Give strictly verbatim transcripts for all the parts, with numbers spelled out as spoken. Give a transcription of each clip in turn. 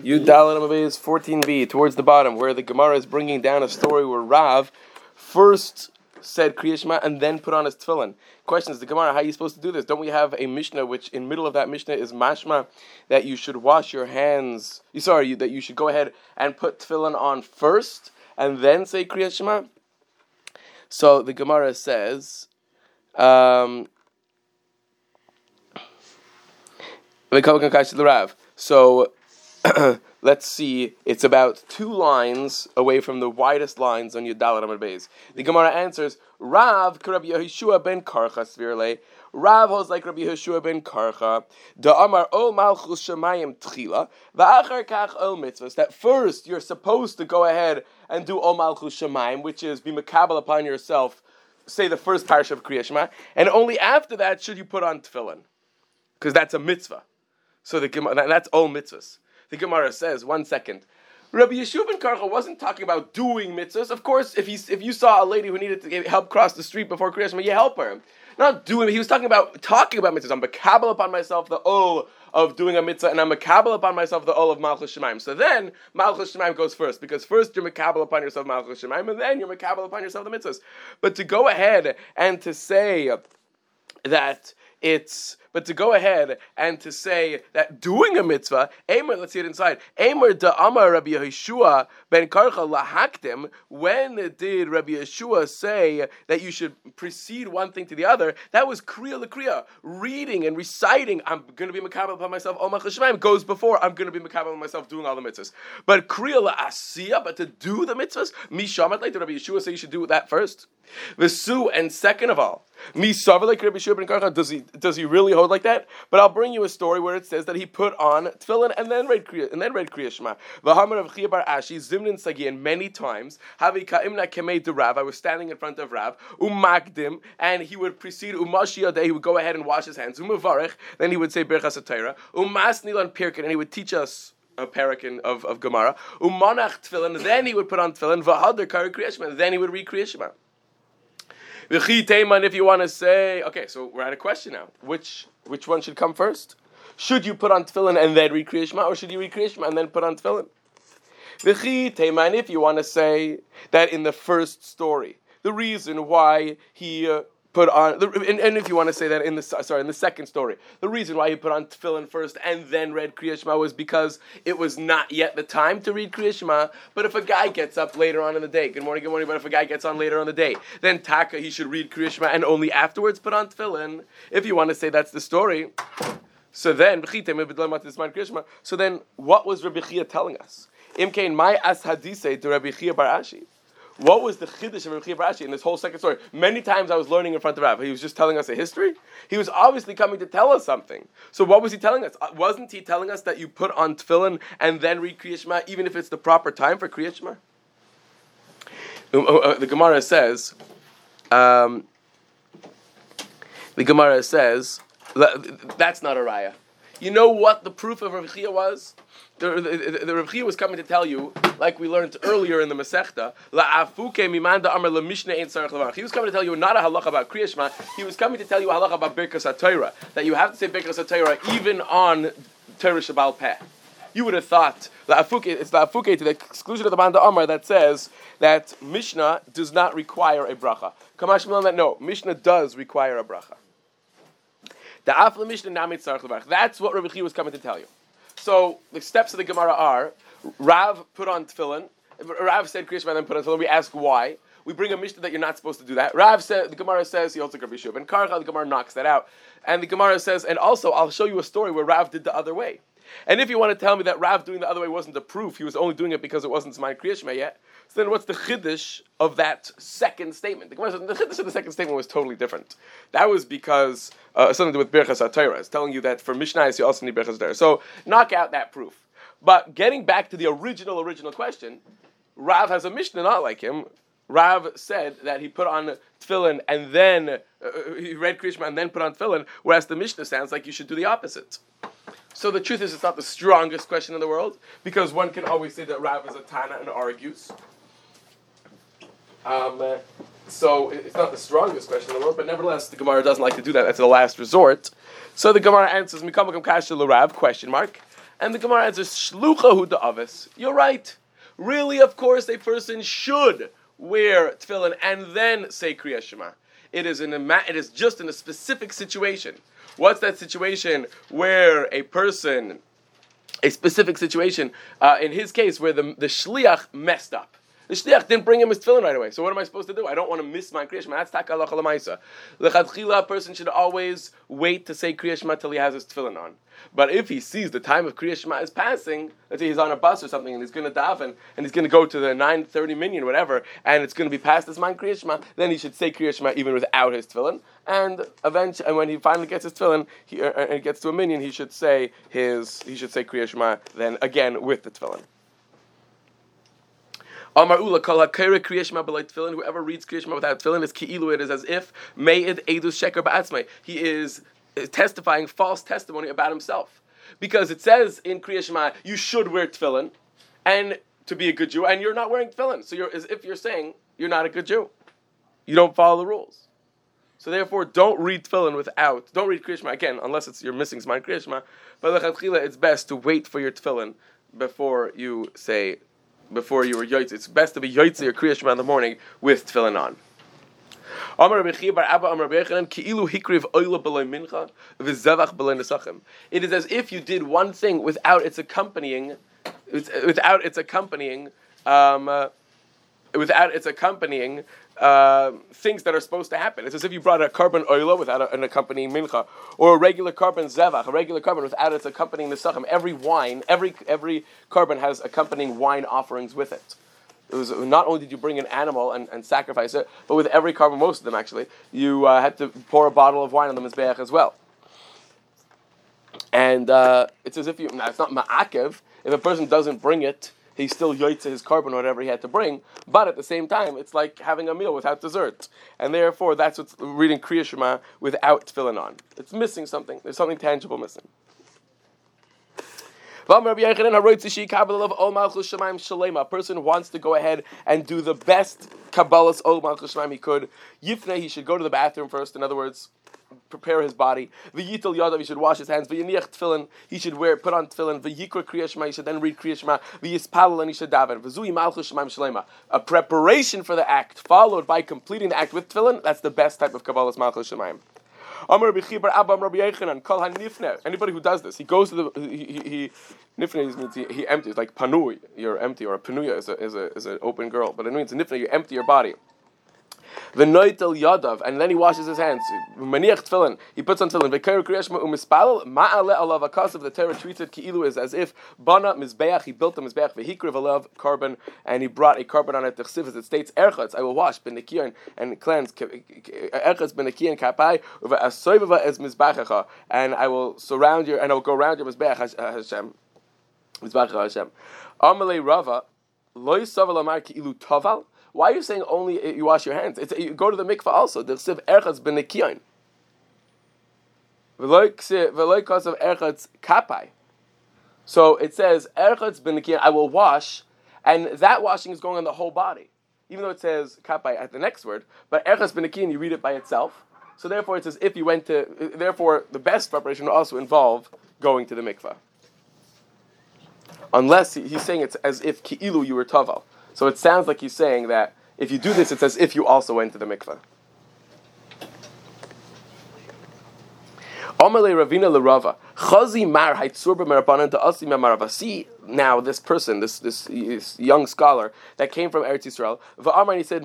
Yud Dalet Amud Beis fourteen b, towards the bottom, where the Gemara is bringing down a story where Rav first said Kriya Shema and then put on his tefillin. Question is, the Gemara, how are you supposed to do this? Don't we have a Mishnah which in middle of that Mishnah is mashma that you should wash your hands, sorry, that you should go ahead and put tefillin on first and then say Kriya Shema? So the Gemara says, um, so let's see, it's about two lines away from the widest lines on Yud Dalet Amud Beis. The Gemara answers, Rav Rabbi Yehoshua ben Karcha Svirle. Rav holds like Rabbi Yehoshua ben Karcha. Da Amar Ol Malchus Shemayim Tchila. Va'achar Kach Ol Mitzvahs. That first you're supposed to go ahead and do Ol Malchus Shemayim, which is be makabel upon yourself, say the first parasha of Kriya Shema, and only after that should you put on tefillin, because that's a mitzvah. So the Gemara, that's all mitzvahs. The Gemara says, one second, Rabbi Yehoshua ben Karcha wasn't talking about doing mitzvahs. Of course, if you if you saw a lady who needed to get help cross the street before Kriya Shema, you help her. Not doing. He was talking about talking about mitzvahs. I'm makabel upon myself the ol of doing a mitzvah, and I'm makabel upon myself the ol of Malchus Shemaim. So then Malchus Shemaim goes first, because first you're makabel upon yourself Malchus Shemaim, and then you're makabel upon yourself the mitzvahs. But to go ahead and to say that it's, but to go ahead and to say that doing a mitzvah, Eimer, let's see it inside. Eimer da Amar Rabbi Yehoshua ben Karcha lahaktim. When did Rabbi Yehoshua say that you should precede one thing to the other? That was kriya l'kriya, reading and reciting. I'm going to be makabel upon myself. Ol Malchus Shemayim goes before. I'm going to be makabel upon myself doing all the mitzvahs. But kriya la'asiyah, but to do the mitzvahs, mishamat, like did Rabbi Yehoshua say you should do that first? V'su, and second of all, misav like Rabbi Yehoshua ben Karcha, does he does he really hold like that? But I'll bring you a story where it says that he put on tefillin and then read kriya and then read Kriya Shema. V'hamar of Chia bar Ashi zimnin sagian many times. Havi ka'imna kemei de Rav. I was standing in front of Rav umagdim, and he would precede umashiyah day. He would go ahead and wash his hands. Umavarich, then he would say Birchas HaTorah. Umas nilan pirkin, and he would teach us a parakin of of Gemara. Umanach tefillin, then he would put on tefillin. V'hadar kari Kriya Shema, then he would read Kriya Shema. If you want to say, okay, so we're at a question now. Which which one should come first? Should you put on tefillin and then read Kriya Shema, or should you read Kriya Shema and then put on tefillin? If you want to say that in the first story, the reason why he uh, put on, and, and if you want to say that in the sorry in the second story, the reason why he put on tefillin first and then read Kriya Shema was because it was not yet the time to read Kriya Shema. But if a guy gets up later on in the day, good morning, good morning. But if a guy gets on later on the day, then taka he should read Kriya Shema and only afterwards put on tefillin. If you want to say that's the story, so then so then what was Rabbi Chia telling us? Imkein my as hadise to Rabbi Chia bar Ashi. What was the chiddush of Rabbi Chia bar Ashi in this whole second story? Many times I was learning in front of Rav. He was just telling us a history. He was obviously coming to tell us something. So what was he telling us? Uh, wasn't he telling us that you put on tefillin and then read Kriya Shema, even if it's the proper time for Kriya Shema? Um, uh, uh, the Gemara says, um, the Gemara says, that's not a raya. You know what the proof of Rabbi Chia was? The, the, the, the Rabbi Chia was coming to tell you, like we learned earlier in the Masechta, la'afuke mimanda amar l'mishna ein tzarich levarach. He was coming to tell you not a halacha about Kriya Shema. He was coming to tell you a halacha about Birkas HaTorah, that you have to say Birkas HaTorah even on Torah Shabbal Peh. You would have thought la'afuke, it's la'afuke to the exclusion of the Manda Amar that says that Mishnah does not require a bracha. Kamash Milan that no, Mishnah does require a bracha. The Afla Mishnah Namit Tzarich Levarach. That's what Rabbi Chia was coming to tell you. So the steps of the Gemara are: Rav put on tefillin. Rav said Kriya Shema, then put on tefillin. We ask why. We bring a Mishnah that you're not supposed to do that. Rav said, the Gemara says he holds like Rabbi Yehoshua ben Karcha. The Gemara knocks that out, and the Gemara says, and also I'll show you a story where Rav did the other way. And if you want to tell me that Rav doing the other way wasn't a proof, he was only doing it because it wasn't Zman Kriya Shema yet, so then what's the chiddush of that second statement? The, the chiddush of the second statement was totally different. That was because uh, something to do with Birchas HaTorah. It's telling you that for Mishnayos you also need Birchas HaTorah. So knock out that proof. But getting back to the original, original question, Rav has a Mishnah not like him. Rav said that he put on tefillin and then, uh, he read Kriya Shema and then put on tefillin, whereas the Mishnah sounds like you should do the opposite. So the truth is, it's not the strongest question in the world, because one can always say that Rav is a Tana and argues. Um, uh, so it's not the strongest question in the world, but nevertheless, the Gemara doesn't like to do that. That's the last resort. So the Gemara answers, Mikam Makam Kasha L'Rav, question mark. And the Gemara answers, Shlucha hu da'avis. You're right. Really, of course, a person should wear tefillin and then say Kriya Shema. It is in a, it is just in a specific situation. What's that situation where a person, a specific situation, uh, in his case, where the, the shliach messed up. The shliach didn't bring him his tefillin right away. So what am I supposed to do? I don't want to miss my Kriya Shema. That's taka halacha l'maisa. L'chadchila, a person should always wait to say Kriya Shema till he has his tefillin on. But if he sees the time of Kriya Shema is passing, let's say he's on a bus or something and he's going to daven and he's going to go to the nine thirty minyan, whatever, and it's going to be past this mind Kriya Shema, then he should say Kriya Shema even without his tefillin. And eventually, and when he finally gets his tefillin, he, uh, and gets to a minyan, he should say his, he should say Kriya Shema then again with the tefillin. Amar Ula kol hakere Kriya Shema b'lay tefillin. Whoever reads Kriya Shema without tefillin is ki'ilu. It is as if me'id edus sheker ba'atzmai. He is testifying false testimony about himself, because it says in Kriya Shema you should wear tefillin, and to be a good Jew, and you're not wearing tefillin. So you're as if you're saying you're not a good Jew. You don't follow the rules. So therefore, don't read tefillin without. Don't read Kriya Shema again, unless it's you're missing Zman Kriya Shema. But lechatchila, it's best to wait for your tefillin before you say. Before you were yoytze, it's best to be yoytze or Kriya Shema in the morning with tefillin on. It is as if you did one thing without its accompanying, without its accompanying, um, uh, without its accompanying uh, things that are supposed to happen. It's as if you brought a carbon oila without a, an accompanying mincha, or a regular carbon zevach, a regular carbon without its accompanying nesachim. Every wine, every every carbon has accompanying wine offerings with it. It was not only did you bring an animal and, and sacrifice it, but with every carbon, most of them actually, you uh, had to pour a bottle of wine on the mizbeach as well. And uh, it's as if you, now it's not ma'akev, if a person doesn't bring it, he still yoytze his carbon or whatever he had to bring, but at the same time, it's like having a meal without dessert. And therefore, that's what's reading Kriya Shema without tefillin on. It's missing something. There's something tangible missing. A person wants to go ahead and do the best Kabbalah's Ol Malchus Shemaim he could. Yifnei, he should go to the bathroom first. In other words, prepare his body. V'yitel yadav, he should wash his hands. V'yaniach tefillin, he should wear, put on tefillin. V'yikra Kriya Shema, he should then read Kriya Shema. V'yispalel, and he should daven. V'zui Malchus Shemaim Shalema. A preparation for the act, followed by completing the act with tefillin. That's the best type of Kabbalah's Malchus Shemaim. Anybody who does this, he goes to the he he, he nifnei means he, he empties, like panui, you're empty, or a panuya is a is a is an open girl, but it means nifnei, you empty your body. V'noitel yadav, and then he washes his hands. Maniach tefillin, he puts on tefillin. V'ker Kriya Shema u'mispalel ma'ale alav akasav. The Torah treats it ki'ilu is as if bana mizbeach, he built a mizbeach v'hikriv alav carbon, and he brought a carbon on it. T'chsiv, as it states, erchatz, I will wash b'nekiyon and cleanse erchatz b'nekiyon kapai v'asoyvava es mizbechacha, and I will surround your and I will go around your mizbeach Hashem, mizbechacha Hashem. Amalei Rava loy saval amar ki'ilu toval. Why are you saying only you wash your hands? It's, you go to the mikvah also. The chsiv erchatz b'nekiyon. V'loy kasav erchatz kapai. So it says erchatz b'nekiyon, I will wash, and that washing is going on the whole body. Even though it says kapai at the next word, but erchatz b'nekiyon, you read it by itself. So therefore it's as if you went to, therefore the best preparation will also involve going to the mikvah. Unless he, he's saying it's as if ki'ilu you were taval. So it sounds like he's saying that if you do this, it's as if you also went to the mikveh. See now this person, this, this this young scholar that came from Eretz Yisrael. And he said,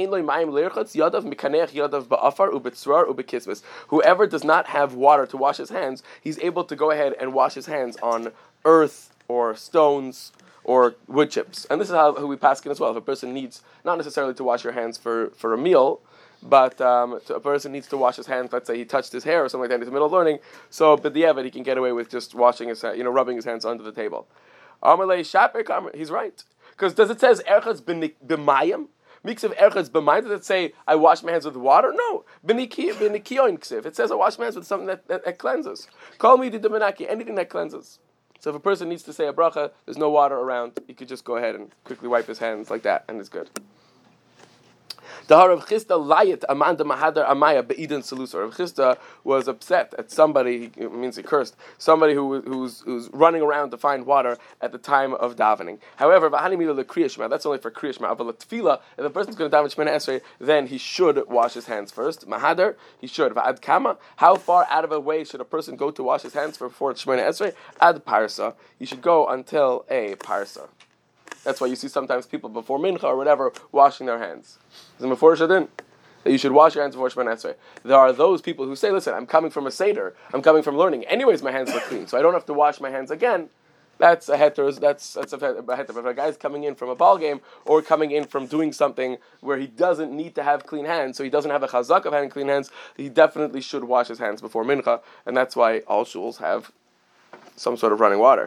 whoever does not have water to wash his hands, he's able to go ahead and wash his hands on earth or stones or wood chips. And this is how, how we paskin as well. If a person needs, not necessarily to wash your hands for, for a meal, but um, to, a person needs to wash his hands, let's say he touched his hair or something like that in the middle of learning, so but the he can get away with just washing his, you know, rubbing his hands under the table. He's right. Because does it says erchatz b'mayim? Mix of erchatz b'mayim, does it say I wash my hands with water? No. B'nikiyon ksiv. It says I wash my hands with something that, that, that cleanses. Call me the demenaki, anything that cleanses. So if a person needs to say a bracha, there's no water around, he could just go ahead and quickly wipe his hands like that, and it's good. The Rav Chisda layit amanda mahadar amaya beidin salusa. Rav Chisda was upset at somebody. It means he cursed somebody who who's who's running around to find water at the time of davening. However, v'hani mila lekriyashma. That's only for kriyashma. But tefillah, if the person's going to daven Shemona Esrei, then he should wash his hands first. Mahadar, he should. V'ad kama. How far out of a way should a person go to wash his hands before Shemona Esrei? Ad parsa. You should go until a parsa. That's why you see sometimes people before mincha or whatever washing their hands. Is it before shadin? That you should wash your hands before Shemona Esrei. There are those people who say, listen, I'm coming from a seder, I'm coming from learning. Anyways, my hands are clean, so I don't have to wash my hands again. That's a heter, that's, that's a heter. But if a guy's coming in from a ball game or coming in from doing something where he doesn't need to have clean hands, so he doesn't have a chazak of having clean hands, he definitely should wash his hands before mincha, and that's why all shuls have some sort of running water.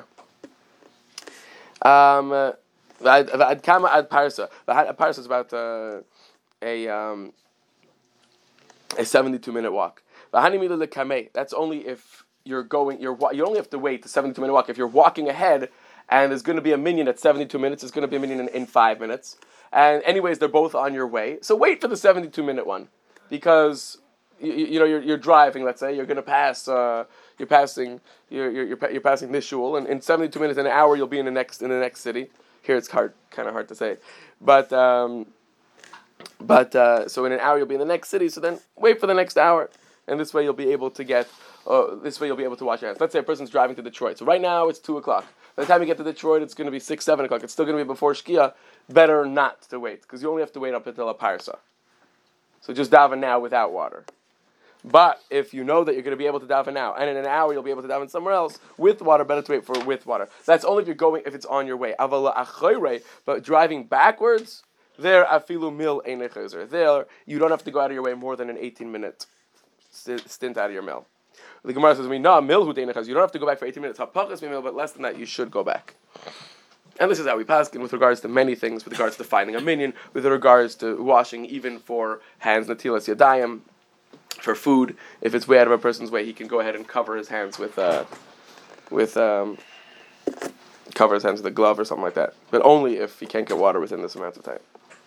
Um... Ad kama ad parsa. A parsa is about uh, a um, a seventy-two minute walk. That's only if you're going. You're you only have to wait the seventy-two minute walk. If you're walking ahead and there's going to be a minion at seventy-two minutes, it's going to be a minion in, in five minutes. And anyways, they're both on your way. So wait for the seventy-two minute one because you, you know you're you're driving. Let's say you're going to pass. Uh, you're passing. You're you're you're, you're passing this shul, and in seventy-two minutes, in an hour, you'll be in the next in the next city. Here it's hard, kind of hard to say, but um, but uh, so in an hour you'll be in the next city. So then wait for the next hour, and this way you'll be able to get. Uh, this way you'll be able to wash your hands. Let's say a person's driving to Detroit. So right now it's two o'clock. By the time you get to Detroit, it's going to be six, seven o'clock. It's still going to be before Shkia. Better not to wait because you only have to wait up until a parsa. So just daven now without water. But if you know that you're going to be able to daven now, and in an hour you'll be able to daven somewhere else with water, better to wait for with water. That's only if you're going, if it's on your way. But driving backwards, there afilu mil einechazer. There you don't have to go out of your way more than an eighteen minute stint out of your mill. The Gemara says, "We know mil hu einechazer. You don't have to go back for eighteen minutes. Hapachas mil, but less than that, you should go back." And this is how we paskin with regards to many things, with regards to finding a minion, with regards to washing, even for hands natilas yadayim. For food, if it's way out of a person's way, he can go ahead and cover his hands with, uh, with um, cover his hands with a glove or something like that. But only if he can't get water within this amount of time.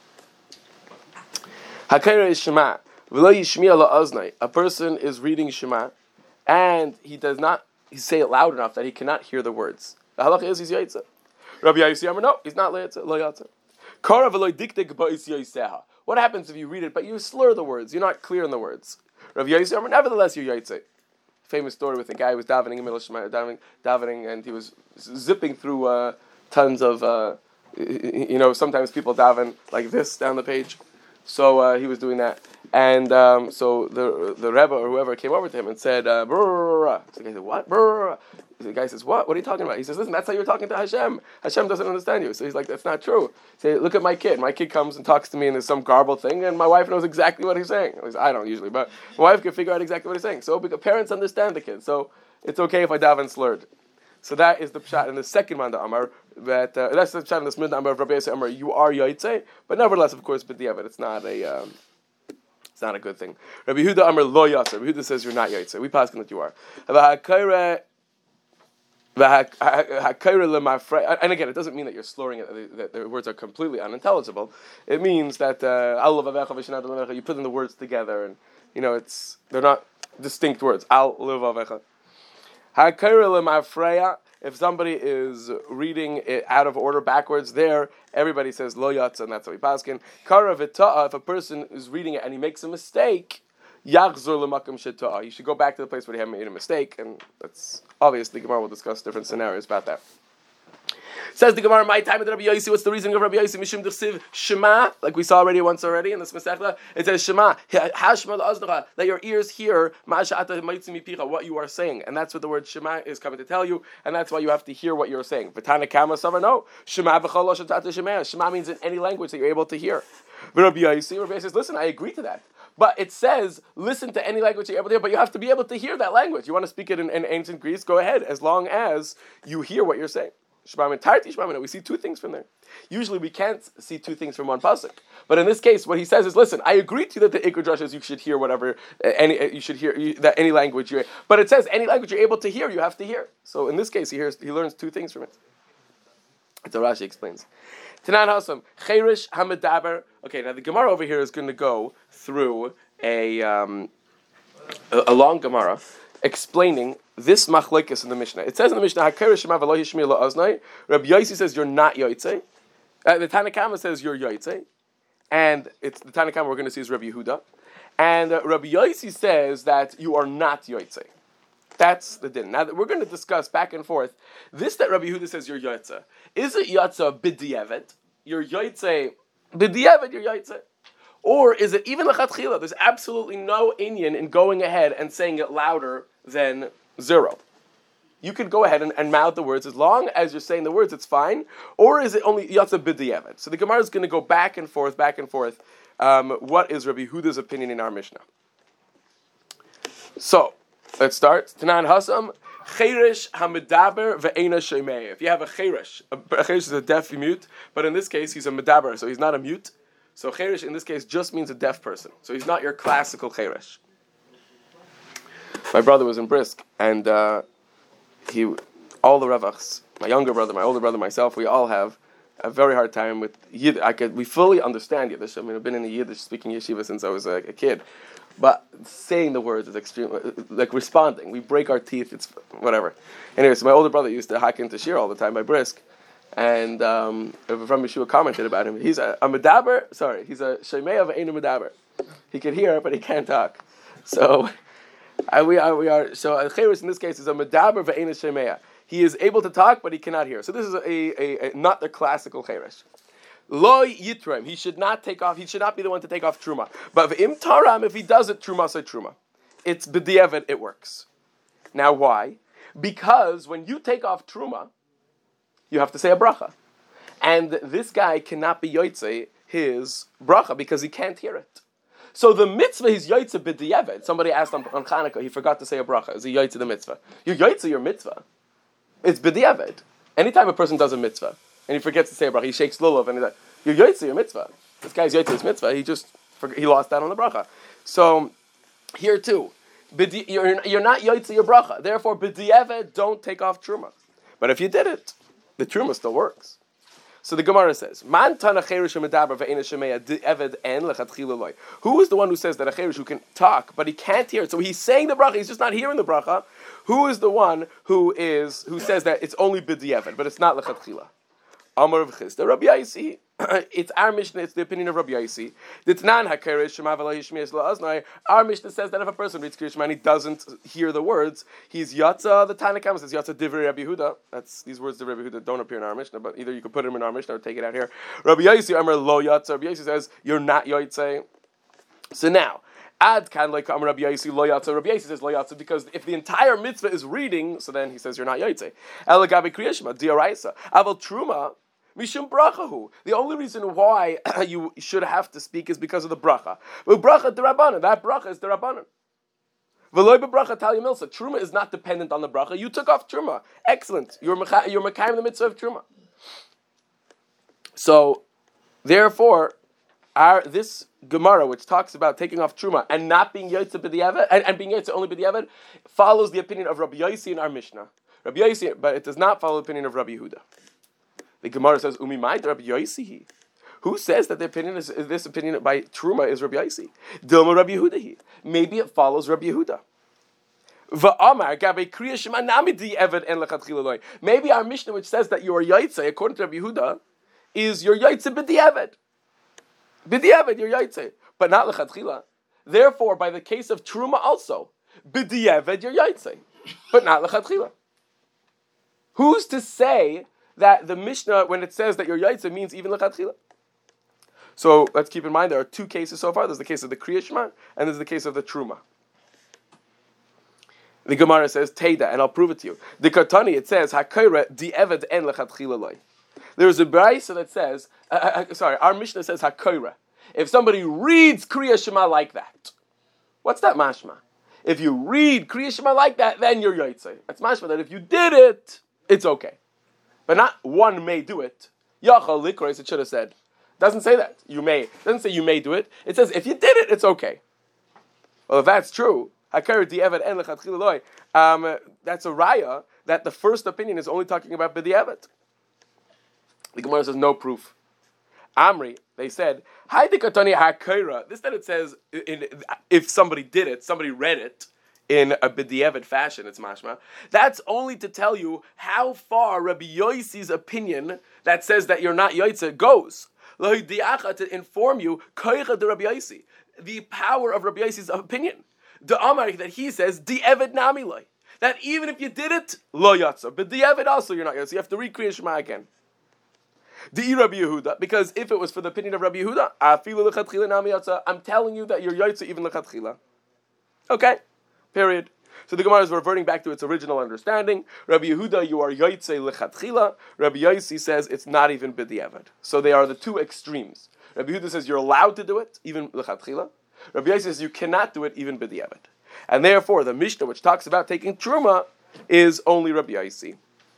Hakaira is Shema. V'lo yishmi'a la'oznai. A person is reading Shema, and he does not he say it loud enough that he cannot hear the words. The halacha is he's yaitza. Rabbi Yossi Amar, no, he's not yaitza. Lo yaitza. Kara v'lo diktek ba'is yaiseha. What happens if you read it, but you slur the words? You're not clear in the words. Rav Yossi Amar, nevertheless, you're yaitze. Famous story with a guy who was davening in the middle of Shema, davening, davening, and he was zipping through uh, tons of, uh, you know, sometimes people daven like this down the page. So uh, he was doing that. And um, so the the Rebbe or whoever came over to him and said, uh, so the guy said, what? Brrr. The guy says, what? What are you talking about? He says, listen, that's how you're talking to Hashem. Hashem doesn't understand you. So he's like, that's not true. Say, look at my kid. My kid comes and talks to me and there's some garbled thing and my wife knows exactly what he's saying. At least I don't usually, but my wife can figure out exactly what he's saying. So because parents understand the kid. So it's okay if I daven slurred. So that is the pshat in the second manda amar. That uh, that's the pshat in the smid amar of Rabbi Yossi Amar. You are yaitze, but nevertheless, of course, b'diavad, it's not a um, it's not a good thing. Rabbi Yehuda Amar lo yatzer. Rabbi Yehuda says you're not yaitze. We pass that you are. And again, it doesn't mean that you're slurring it, that the words are completely unintelligible. It means that uh, you put in the words together, and you know it's they're not distinct words. Al levavecha. If somebody is reading it out of order backwards, there everybody says lo yatza, and that's how we paskin. Kara v'ta'a. If a person is reading it and he makes a mistake, yachzor l'makom sheta'a. You should go back to the place where he had made a mistake, and that's obviously Gemara will discuss different scenarios about that. Says the Gemara, my time with Rabbi Yossi. What's the reason of Rabbi Yossi? Mishum d'chsiv Shema, like we saw already once already in this Masechta. It says Shema, hashma la'aznecha, let your ears hear ma'asha'ata ma'itzi mipicha, what you are saying, and that's what the word Shema is coming to tell you, and that's why you have to hear what you're saying. V'tana kama savar no Shema v'chol lo shatata Shema. Shema means in any language that you're able to hear. But Rabbi Yossi, Rabbi Yossi says, listen, I agree to that. But it says, listen to any language you're able to hear, but you have to be able to hear that language. You want to speak it in, in ancient Greece, go ahead, as long as you hear what you're saying. We see two things from there. Usually we can't see two things from one pasuk, but in this case, what he says is, "Listen, I agree to you that the Iker Drush is you should hear whatever any you should hear you, that any language you. But it says any language you're able to hear, you have to hear. So in this case, he hears he learns two things from it. It's what Rashi explains. Tanan Hasam, Cheirish Hamidaber. Okay, now the Gemara over here is going to go through a, um, a, a long Gemara explaining this machlekes in the Mishnah. It says in the Mishnah, HaKeirish Shema v'lo yishmi la'oznai. Rabbi Yossi says you're not Yotzei. Uh, the Tanna Kama says you're Yotzei. And it's the Tanna Kama we're going to see is Rabbi Yehuda. And uh, Rabbi Yossi says that you are not Yotzei. That's the din. Now, we're going to discuss back and forth. This that Rabbi Yehuda says you're Yotzei. Is it Yotzei b'di'evet? You're Yotzei b'di'evet, you're Yotzei. Or is it even l'chatchila? There's absolutely no inyan in going ahead and saying it louder than zero. You could go ahead and, and mouth the words as long as you're saying the words, it's fine. Or is it only Yotzei b'di'evet? So the Gemara is going to go back and forth, back and forth. Um, what is Rabbi Yehuda's opinion in our Mishnah? So, let's start. Tanan Hasam, Cheirish Hamidaber ve'ena Shemei. If you have a Cheirish, a Cheirish is a deaf mute, but in this case he's a Medaber, so he's not a mute. So Cheirish in this case just means a deaf person. So he's not your classical Cheirish. My brother was in Brisk, and uh, he, all the Revachs, my younger brother, my older brother, myself, we all have a very hard time with Yiddish. I could, we fully understand Yiddish. I mean, I've been in a Yiddish speaking yeshiva since I was a, a kid. But saying the words is extremely, like responding. We break our teeth, it's whatever. Anyway, so my older brother used to hack into Shir all the time by Brisk. And um, from Yeshua commented about him. He's a, a Medaber, sorry, he's a Shemei of Ein Medaber. He can hear, but he can't talk. So, I, we are, we are, so a Cheirish in this case is a Medaber ve'ein Shemei. He is able to talk, but he cannot hear. So this is a, a, a not the classical Cheirish. Lo yitrem. He should not take off. He should not be the one to take off truma. But v'im taram, if he does it, truma say truma. It's b'di'evet. It works. Now why? Because when you take off truma, you have to say a bracha, and this guy cannot be yotzei his bracha because he can't hear it. So the mitzvah is yotzei b'di'evet. Somebody asked on, on Chanukah, he forgot to say a bracha. Is he yotzei the mitzvah? You're yotzei your mitzvah. It's b'di'evet. Anytime a person does a mitzvah and he forgets to say a bracha, he shakes lulav and he's like, you're yotzei your mitzvah. This guy's yotzei his mitzvah. He just forgot, he lost out on the bracha. So here too, you're, you're not yotzei your bracha. Therefore, b'di'evet, don't take off truma. But if you did it, the truma still works. So the Gemara says, "Man tana cheirish medaber ve'ena shemei eved en lechatchila loy." Who is the one who says that a cheirish who can talk but he can't hear it? So he's saying the bracha, he's just not hearing the bracha. Who is the one who is who says that it's only b'di'evet, but it's not lechatchila? Amar of Chisda, Rabbi Yossi. It's our Mishnah. It's the opinion of Rabbi Yossi. Ditnan hakeirish shema v'lo yishmi'es la'aznai. Our Mishnah says that if a person reads Kriya Shema and he doesn't hear the words, he's yatsa. The Tanna Kama says yatsa divrei Rabbi Yehuda. That's these words divrei Rabbi Yehuda don't appear in our Mishnah, but either you could put them in our Mishnah or take it out here. Rabbi Yossi Amar lo yatsa. Rabbi Yossi says you're not yotzei. So now. Ad kan like Amar Rabbi Yossi lo yatsa. Rabbi Yossi says lo yatsa because if the entire mitzvah is reading, so then he says you're not yotzei. Elagabe Kriya Shema diaraisa. Aval truma. Mishum brachahu. The only reason why you should have to speak is because of the bracha. But bracha derabanan. That bracha is derabanan. V'loy bebracha talia milsa. Truma is not dependent on the bracha. You took off truma. Excellent. You're mecha- you're mekayim the mitzvah of truma. So, therefore, our this Gemara, which talks about taking off truma and not being yotze b'di'evet and, and being yotze only b'di'evet, follows the opinion of Rabbi Yossi in our Mishnah. Rabbi Yossi, but it does not follow the opinion of Rabbi Yehuda. The Gemara says, "Umi ma'id Rabbi Yossi." Who says that the opinion is, is this opinion by Truma is Rabbi Yossi? Dilma Rabbi Yehuda. Maybe it follows Rabbi Yehuda. Va'amar gabe kriya shema namidi eved en lechatchila loy. Maybe our Mishnah, which says that you are yaitze, according to Rabbi Yehuda, is your yaitze b'di'eved. B'di'eved, you're yaitze, but not lechatchila. Therefore, by the case of Truma also, b'di'eved, you're yaitze, but not lechatchila. Who's to say that the Mishnah, when it says that your yaitze, means even lechatchila? So let's keep in mind there are two cases so far. There's the case of the Kriya Shema, and there's the case of the Truma. The Gemara says Teda, and I'll prove it to you. The Kartani, it says Hakoira di'eved en lechatchila loy. There's a brayso that says, uh, uh, sorry, our Mishnah says Hakoira. If somebody reads Kriya Shema like that, what's that mashma? If you read Kriya Shema like that, then you're yaitze. That's mashma that if you did it, it's okay. But not one may do it. Yachal likros, it should have said. It doesn't say that. You may. It doesn't say you may do it. It says if you did it, it's okay. Well, if that's true, hakar di'evet en lechatchila loy, um, that's a raya that the first opinion is only talking about b'di'evet. The Gemara says no proof. Amri, they said, Haidikatani Hakaira. This that it says in, if somebody did it, somebody read it in a b'diavad fashion, it's mashma. That's only to tell you how far Rabbi Yossi's opinion that says that you're not Yotze goes. To inform you, Koicha de Rabbi Yossi, the power of Rabbi Yossi's opinion. The Amar that he says, Di'evad Namiloi. That even if you did it, Lo Yotze. But Di'evad also you're not Yotze. You have to recreate Shema again. Di Rabbi Yehuda, because if it was for the opinion of Rabbi Yehuda, Afilu lechatchila nami yotza, I'm telling you that you're Yotze even lechatchila. Okay? Period. So the Gemara is reverting back to its original understanding. Rabbi Yehuda, you are Yotze lechatchila. Rabbi Yossi says it's not even b'diavad. So they are the two extremes. Rabbi Yehuda says you're allowed to do it, even lechatchila. Rabbi Yossi says you cannot do it, even b'diavad. And therefore, the Mishnah, which talks about taking truma, is only Rabbi Yossi.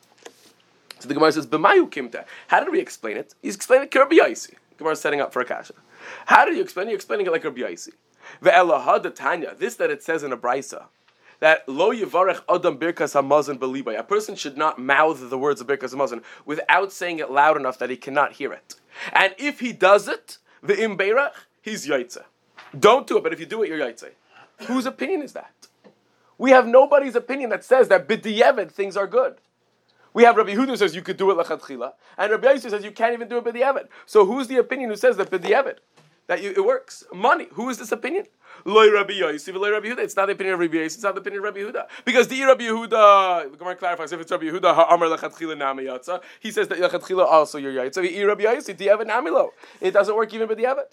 So the Gemara says, "B'mayu kimta." How did we explain it? He's explaining it like Rabbi Yossi. Gemara is setting up for a kasha. How do you explain it? You're explaining it like Rabbi Yossi. Ve'elaha Tanya. This that it says in a brisa that lo yivarech adam birkas hamazon belibay. A person should not mouth the words of birkas hamazon without saying it loud enough that he cannot hear it. And if he does it, ve'im beirach, he's Yotze. Don't do it, but if you do it, you're Yotze. Whose opinion is that? We have nobody's opinion that says that b'diavad things are good. We have Rabbi Yehuda who says you could do it lechatchila, and Rabbi Yossi says you can't even do it b'diavad. So who's the opinion who says that b'diavad, that you, it works? Money. Who is this opinion? Loi Rabbi Yossi, Loi Rabbi Yehuda. It's not the opinion of Rabbi Yossi. It's not the opinion of Rabbi Yehuda. Because the Rabbi Yehuda, the Gemara clarifies, if it's Rabbi Yehuda, ha'amar lechatchila nami yotza, he says that lechatchila also you're yotza. The Rabbi Yossi, diavad namilo. It doesn't work even b'diavad.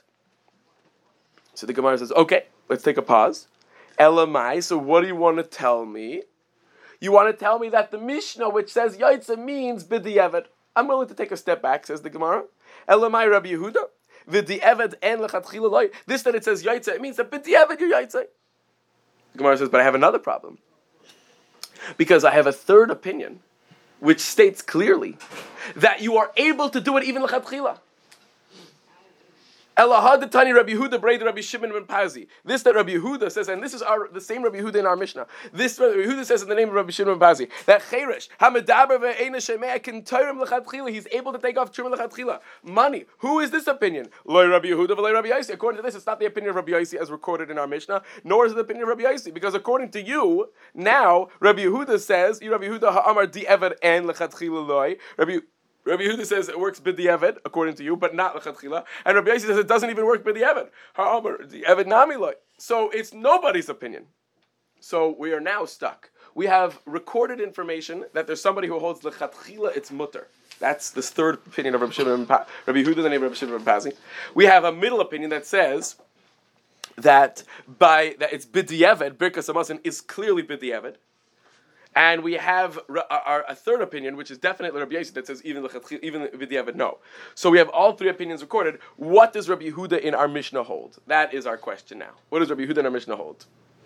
So the Gemara says, okay, let's take a pause. Elamai. So what do you want to tell me? You want to tell me that the Mishnah, which says Yotze, means b'diavad. I'm willing to take a step back, says the Gemara. Elamai Rabbi Yehuda, v'diavad en lechatchila loy. This that it says Yotze, it means that b'diavad you're Yotze. The Gemara says, but I have another problem. Because I have a third opinion, which states clearly that you are able to do it even lechatchila. Elahad Tani Rabbi Yehuda Brei Rabbi Shimon ben Pazi. This that Rabbi Yehuda says, and this is our the same Rabbi Yehuda in our Mishnah. This Rabbi Yehuda says in the name of Rabbi Shimon ben Pazi that Cheresh Hamedaber ve'eina shemei can Torem lechatchila. He's able to take off truma lechatchila. Money. Who is this opinion? Loi Rabbi Yehuda v'loi Rabbi Yossi. According to this, it's not the opinion of Rabbi Yossi as recorded in our Mishnah, nor is it the opinion of Rabbi Yossi, because according to you, now Rabbi Yehuda says, Rabbi Yehuda ha'amar di'evad en lechatchila loi. Rabbi Rabbi Yehuda says it works b'diavad, according to you, but not lechatchila. And Rabbi Yossi says it doesn't even work b'diavad. Ha'amar di'evad nami loy. So it's nobody's opinion. So we are now stuck. We have recorded information that there's somebody who holds lechatchila, it's mutter. That's this third opinion of Rabbi Shimon ben Pazi. Rabbi Yehuda, the name of Rabbi Shimon ben Pazi. We have a middle opinion that says that by that it's b'diavad, birkas hamazon is clearly b'diavad. And we have our, a third opinion, which is definitely Rabbi Yossi, that says even even b'diavad no. So we have all three opinions recorded. What does Rabbi Yehuda in our Mishnah hold? That is our question now. What does Rabbi Yehuda in our Mishnah hold?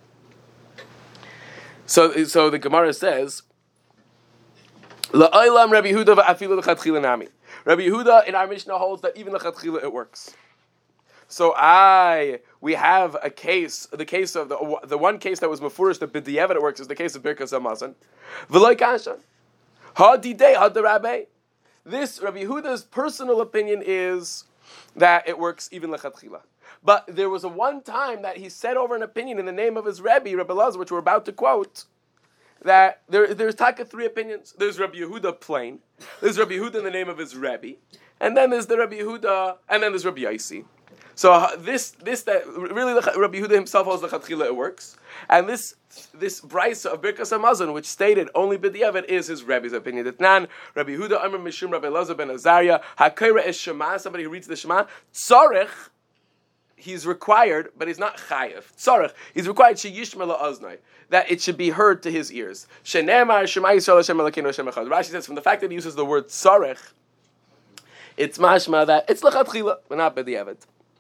So, so the Gemara says, La'olam Rabbi Yehuda va'afilu lechatchila nami. Rabbi Yehuda in our Mishnah holds that even lechatchila it works. So I, we have a case, the case of, the the one case that was mafurish that b'diavad it works is the case of birkas hamazon. V'loy kasha. Ha-didei ha-derabei. This, Rabbi Yehuda's personal opinion is that it works even lechatchila. But there was a one time that he said over an opinion in the name of his Rebbe, Rabbi Elazar, which we're about to quote, that there, there's taka three opinions. There's Rabbi Yehuda plain, there's Rabbi Yehuda in the name of his Rebbe, and then there's the Rabbi Yehuda, and then there's Rabbi Yossi. So uh, this this that really Rabbi Yehuda himself holds lechatchila it works, and this this brisa of birkas hamazon which stated only b'diavad is his Rebbe's opinion. That nan Rabbi Yehuda Amar Mishum Rabbi Elazar ben Azariah hakayra es Shema, somebody who reads the Shema tzarech, he's required, but he's not chayev. Tzarech, he's required sheyishma la'aznai, that it should be heard to his ears. Shenemar Shema Yisrael Hashem Elokeinu Hashem Echad. Rashi says from the fact that he uses the word tzarech, it's mashma that it's lechatchila, but not b'diavad.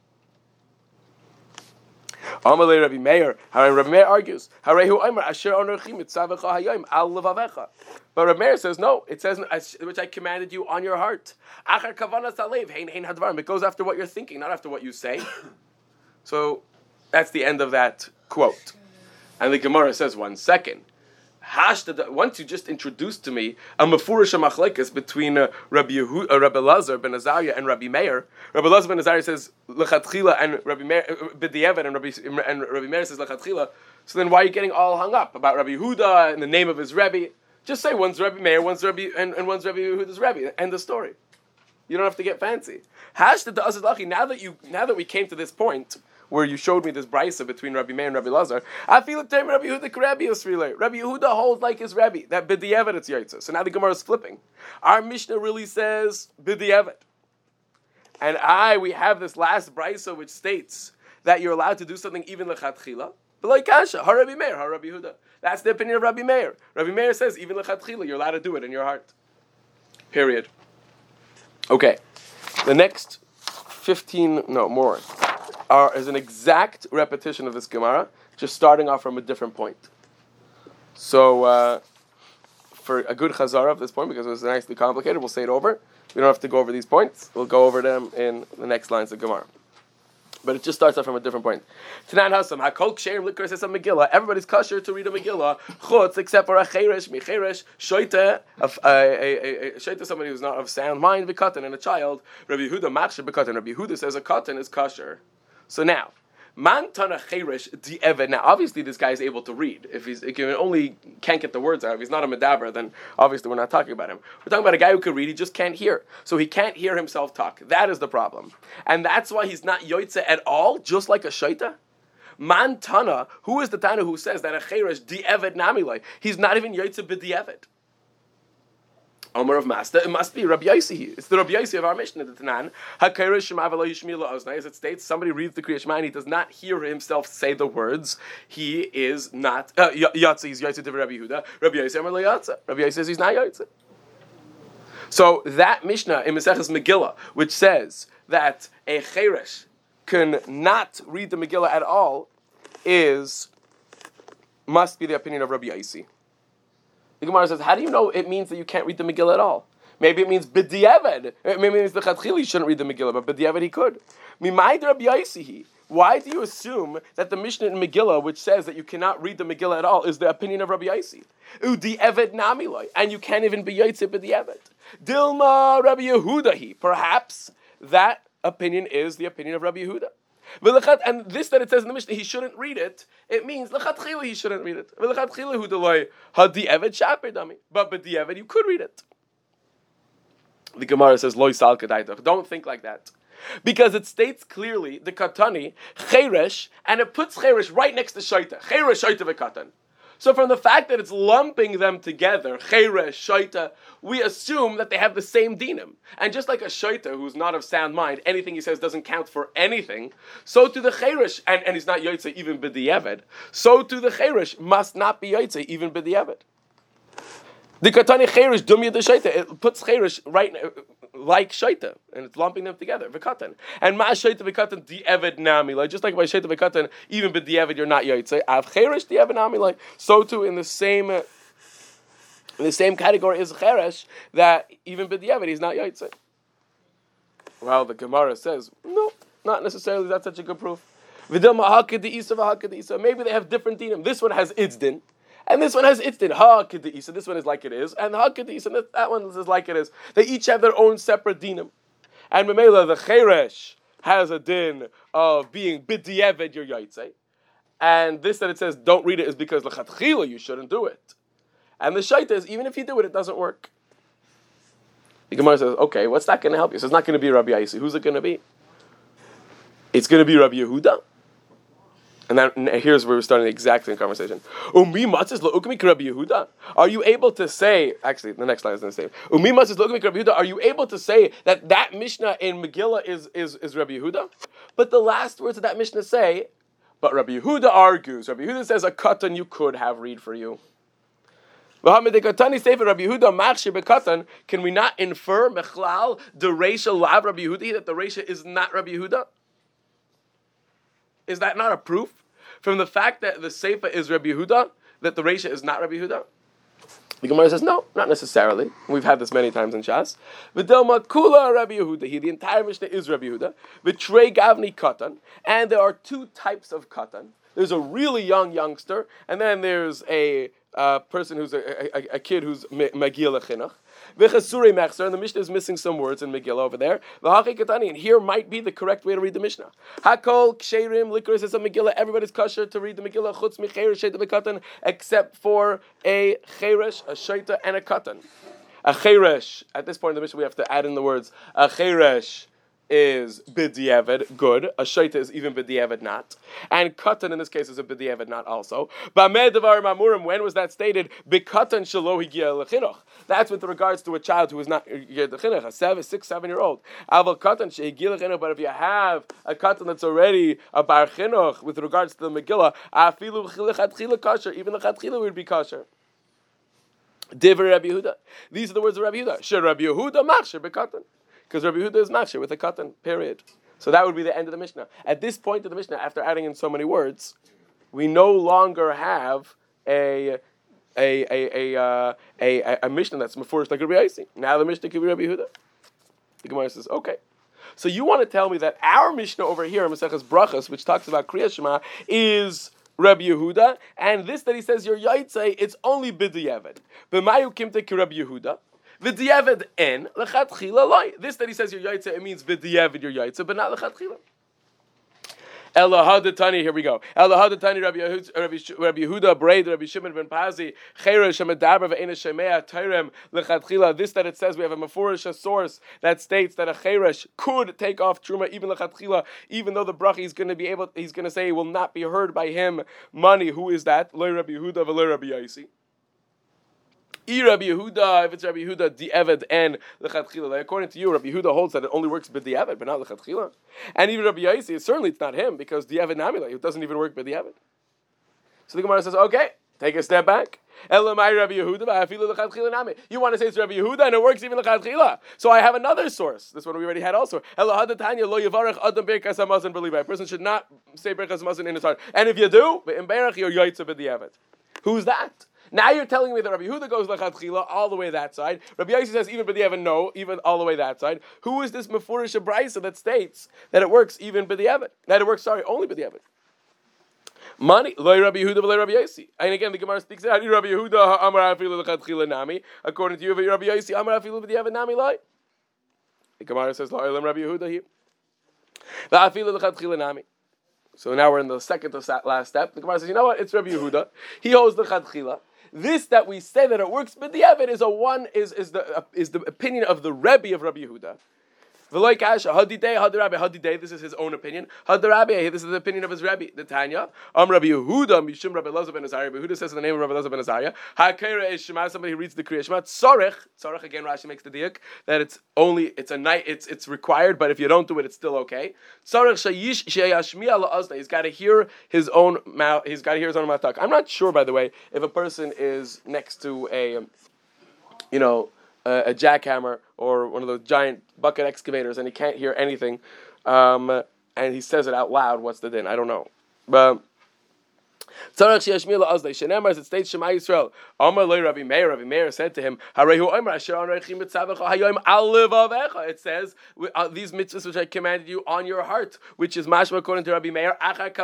Amalei Rabbi Meir, Rabbi Meir argues, but Rabbi Meir says, no, it says, which I commanded you on your heart. It goes after what you're thinking, not after what you say. So that's the end of that quote. And the Gemara says, one second. Hashta, once you just introduced to me a mefurish machlekes between uh, Rabbi Yehu, uh, Rabbi Lazar ben Azariah and Rabbi Meir. Rabbi Lazar ben Azariah says lechatchila, and Rabbi Meir uh, b'diavad, and Rabbi and Rabbi Meir says lechatchila. So then, why are you getting all hung up about Rabbi Yehuda and the name of his Rebbe? Just say one's Rabbi Meir, one's Rabbi, and, and one's Rabbi Yehuda's Rebbe. End the story. You don't have to get fancy. Hashta da'azalachi. Now that you, now that we came to this point where you showed me this brisa between Rabbi Meir and Rabbi Lazar, I feel it time Rabbi Yehuda Rabbi Yisrael. Rabbi Yehuda holds like his Rebbe that b'diavad it's yaitza. So now the Gemara is flipping. Our Mishnah really says b'diavad, and I we have this last brisa which states that you're allowed to do something even lechatchila. But like kasha, ha Rabbi Meir, ha Rabbi Yehuda. That's the opinion of Rabbi Meir. Rabbi Meir says even lechatchila you're allowed to do it in your heart. Period. Okay, the next fifteen, no more, are is an exact repetition of this Gemara, just starting off from a different point. So, uh, for a good chazara of this point, because it was nicely complicated, we'll say it over. We don't have to go over these points. We'll go over them in the next lines of Gemara. But it just starts off from a different point. Tanan Hasam, Hakol Ksherim Likar says a Megillah. Everybody's kosher to read a Megillah. Chutz, except for a Cheresh, Micheresh, Shoita, a Shoita, somebody who's not of sound mind, Vikatan, and a child. Rabbi Yehuda, Machshir Vikatan. Rabbi Yehuda says a Katan is kosher. So now, Man Tana Cheresh Di'eved. Now, obviously, this guy is able to read. If he's if he only can't get the words out, if he's not a medaber, then obviously we're not talking about him. We're talking about a guy who can read, he just can't hear. So he can't hear himself talk. That is the problem. And that's why he's not yoitze at all, just like a shaita. Man Tana, who is the Tana who says that a Cheresh Di'eved Namilai? He's not even yoitze b'di'eved. Omer of Master, it must be Rabbi Yossi. It's the Rabbi Yossi of our Mishnah, the Tanan. HaKeresh Shema v'lo yishmi lo oznai. As it states, somebody reads the Kriya Shema and he does not hear himself say the words. He is not uh, Yatza. He's Yotze to Rabbi Yehuda. Rabbi Yossi Omer lo Yatza. Rabbi Yossi says he's not Yotze. So that Mishnah in Maseches Megillah, which says that a Cheresh can not read the Megillah at all, is must be the opinion of Rabbi Yossi. The Gemara says, how do you know it means that you can't read the Megillah at all? Maybe it means b'di'eved. Maybe it means the Chatchili you shouldn't read the Megillah, but b'di'eved he could. Mimayd Rabbi Yossi. Why do you assume that the Mishnah in Megillah, which says that you cannot read the Megillah at all, is the opinion of Rabbi Yossi? U'di'eved namiloi. And you can't even be Yotze b'di'eved. Dilma Rabbi Yehudahi. Perhaps that opinion is the opinion of Rabbi Yehuda. And this that it says in the Mishnah, he shouldn't read it, it means lechatchila he shouldn't read it. But b'di'eved you could read it. The Gemara says loy sal kadaitach. Don't think like that, because it states clearly the katani cheresh, and it puts cheresh right next to shaita. Cheresh shaita v'katan. So from the fact that it's lumping them together, cheresh, shaita, we assume that they have the same dinim. And just like a shaita who's not of sound mind, anything he says doesn't count for anything, so to the cheresh, and, and he's not yotze even b'di'eved, so to the cheresh must not be yotze even b'di'eved. The katani cheresh dumya the shaita, it puts cheresh right like shaita, and it's lumping them together. V'katan. And ma shaita v'katan di'eved nami. Like just like by shaita v'katan, even b'di'eved you're not yotze. Av cheresh di'eved nami. Like so too in the same in the same category is cheresh that even b'di'eved he's not yotze. Well, the Gemara says no, not necessarily. That's such a good proof. V'dil ma'hakid di'isa v'hakid di'isa. Maybe they have different dinim. This one has its din. And this one has its din. Ha kedisa. This one is like it is, and ha kedisa. And that one is like it is. They each have their own separate dinim. And Memela, the cheresh has a din of being b'di'eved your yaitze, and this that it says don't read it is because lechatchila you shouldn't do it. And the shaita is even if you do it, it doesn't work. The Gemara says, okay, what's that going to help you? So it's not going to be Rabbi Yossi. Who's it going to be? It's going to be Rabbi Yehuda. And then and here's where we're starting the exact same conversation. Umi matzis lo'ukmik Rabbi Yehuda. Are you able to say? Actually, the next line is the same. Umi matzis lo'ukmik Rabbi Yehuda. Are you able to say that that Mishnah in Megillah is is is Rabbi Yehuda? But the last words of that Mishnah say, but Rabbi Yehuda argues. Rabbi Yehuda says a katan you could have read for you. Can we not infer mechlal the reisha lav Rabbi Yehuda that the reisha is not Rabbi Yehuda? Is that not a proof from the fact that the Seifa is Rabbi Yehuda, that the Reisha is not Rabbi Yehuda? The Gemara says, no, not necessarily. We've had this many times in Shas. V'delma kula Rabbi Yehuda. Here, the entire Mishnah is Rabbi Yehuda. V'trei gavni katan. And there are two types of katan. There's a really young youngster, and then there's a uh, person who's a, a, a kid who's Megillah Chinuch. V'chasuri mechzer, and the Mishnah is missing some words in Megillah over there. V'hachei katani, and here might be the correct way to read the Mishnah. Hakol ksherim likros says a Megillah. Everybody's kosher to read the Megillah. Chutz micheresh sheita v'katan, except for a cheresh, a sheita, and a katan. A cheresh. At this point in the Mishnah, we have to add in the words. A cheresh is b'diavad, good. A shaita is even b'diavad, not. And katan in this case is a b'diavad, not also. B'ameh devar mamurim, when was that stated? B'katan shelo higia lechinuch. That's with regards to a child who is not higia lechinuch, a seven, six, seven-year-old. Aval katan shehigia lechinuch, but if you have a katan that's already a bar chinuch with regards to the Megillah, afilu lechatchila kosher, even lechatchila would be kosher. Divrei Rabbi Yehuda. These are the words of Rabbi Yehuda. She Rabbi Yehuda machsher b'katan. Because Rabbi Yehuda is machsher with a katan, period. So that would be the end of the Mishnah. At this point of the Mishnah, after adding in so many words, we no longer have a a a a uh, a, a Mishnah that's mefurish like Rabbi Yossi. Now the Mishnah could be Rabbi Yehuda. The Gemara says, okay. So you want to tell me that our Mishnah over here, Maseches Brachos, which talks about Kriyas Shema, is Rabbi Yehuda, and this that he says your Yaitse, it's only B'diavad. B'mayu kimte ki Rabbi Yehuda. V'diavad en lechatchila loy. This that he says your yaitze, it means v'diavad your yaitze, but not lechatchila. Elahadatani, here we go. Elahadatani Rabbi Yehuda, Rabbi Yehuda, Braid, Rabbi Shimon ben Pazi, Cheresh Hamedaber ve'ena shemea Tairem lechatchila. This that it says we have a mefurish source that states that a cheresh could take off truma even lechatchila, even though the bracha is going to be able, he's going to say will not be heard by him. Money, who is that? Loy Rabbi Yehuda ve'loy Rabbi Yossi. I Rabbi Yehuda, if it's Rabbi Yehuda, the Eved and lechatchila. Like, according to you, Rabbi Yehuda holds that it only works with the Eved, but not lechatchila. And even Rabbi Yossi, certainly it's not him because the Eved namila, it doesn't even work with the Eved. So the Gemara says, okay, take a step back. Elamai Rabbi Yehuda, ba'afilu lechatchila nami. You want to say it's Rabbi Yehuda and it works even lechatchila. So I have another source. This one we already had also. Elahadatanya lo yavarech adam berkas hamazon b'livai. A person should not say berkas hamazon in his heart. And if you do, in berach you're yaitza b'di Eved. Who's that? Now you're telling me that Rabbi Yehuda goes lechatchila all the way that side. Rabbi Yossi says even b'diavad no, even all the way that side. Who is this mefurish brisa that states that it works even b'diavad? That it works, sorry, only b'diavad. Money, loy Rabbi Yehuda, loy Rabbi Yossi. And again, the Gemara speaks out. Rabbi Yehuda amar afilu lechatchila nami. According to you, Rabbi Yossi amar afilu b'diavad nami loy. The Gemara says lo Rabbi Yehuda here. Va'afilu lechatchila nami. So now we're in the second to last step. The Gemara says, you know what? It's Rabbi Yehuda. He holds the lechatchila. This that we say that it works, but the Eved is a one is is the uh, is the opinion of the Rebbe of Rabbi Yehuda. V'loy kasha hadidei hadarabbi hadidei. This is his own opinion. Hadarabbi. This is the opinion of his Rebbe, the Tanya. Am Rabbi Yehuda mishum Rabbi Elazar ben Azariah. Rabbi Yehuda says in the name of Rabbi Elazar ben Azariah. Ha'keira is Shema. Somebody who reads the Kriya Shema. Tzorech. Tzorech again. Rashi makes the diak that it's only it's a night. It's it's required, but if you don't do it, it's still okay. Tzorech shayish sheyashmiya la'azda. He's got to hear his own mouth. He's got to hear his own mouth talk. I'm not sure, by the way, if a person is next to a, you know. Uh, a jackhammer or one of those giant bucket excavators, and he can't hear anything, um, and he says it out loud. What's the din? I don't know. But as it states, Shema Yisrael. Amar le Rabbi Meir. Rabbi Meir said to him, it says, uh, these mitzvahs which I commanded you on your heart, which is mashma according to Rabbi Meir,